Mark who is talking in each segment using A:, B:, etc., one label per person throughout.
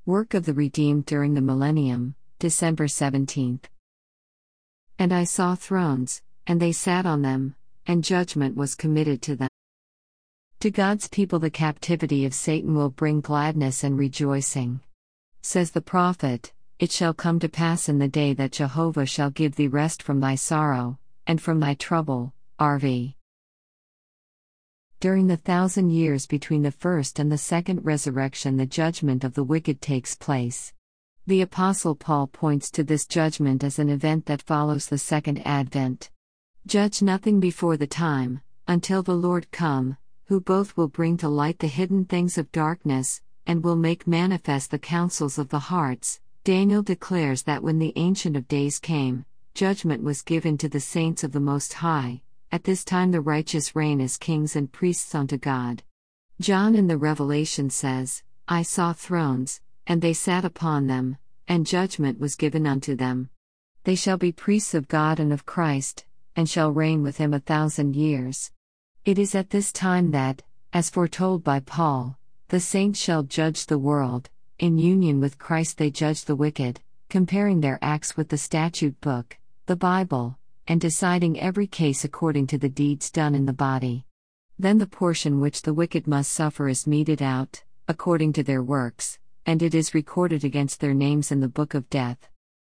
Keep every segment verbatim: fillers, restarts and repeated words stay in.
A: Work of the Redeemed during the Millennium, December seventeenth. And I saw thrones, and they sat on them, and judgment was committed to them. To God's people the captivity of Satan will bring gladness and rejoicing. Says the prophet, "It shall come to pass in the day that Jehovah shall give thee rest from thy sorrow, and from thy trouble." R V During the thousand years between the first and the second resurrection, the judgment of the wicked takes place. The Apostle Paul points to this judgment as an event that follows the second advent. Judge nothing before the time, until the Lord come, who both will bring to light the hidden things of darkness, and will make manifest the counsels of the hearts. Daniel declares that when the Ancient of Days came, judgment was given to the saints of the Most High. At this time the righteous reign as kings and priests unto God. John in the Revelation says, "I saw thrones, and they sat upon them, and judgment was given unto them. They shall be priests of God and of Christ, and shall reign with him a thousand years." It is at this time that, as foretold by Paul, the saints shall judge the world. In union with Christ they judge the wicked, comparing their acts with the statute book, the Bible, and deciding every case according to the deeds done in the body. Then the portion which the wicked must suffer is meted out, according to their works, and it is recorded against their names in the book of death.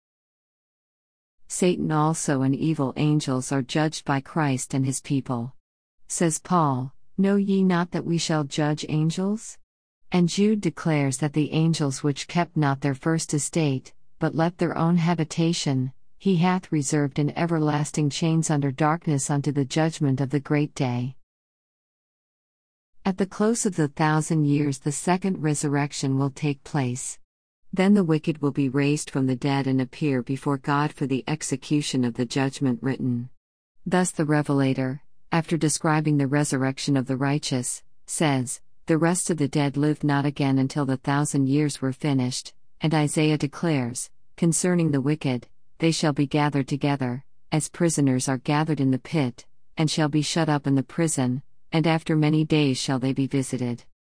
A: Satan also and evil angels are judged by Christ and his people. Says Paul, "Know ye not that we shall judge angels?" And Jude declares that the angels which kept not their first estate, but left their own habitation, he hath reserved in everlasting chains under darkness unto the judgment of the great day. At the close of the thousand years the second resurrection will take place. Then the wicked will be raised from the dead and appear before God for the execution of the judgment written. Thus the Revelator, after describing the resurrection of the righteous, says, "The rest of the dead lived not again until the thousand years were finished," and Isaiah declares, concerning the wicked, "They shall be gathered together, as prisoners are gathered in the pit, and shall be shut up in the prison, and after many days shall they be visited."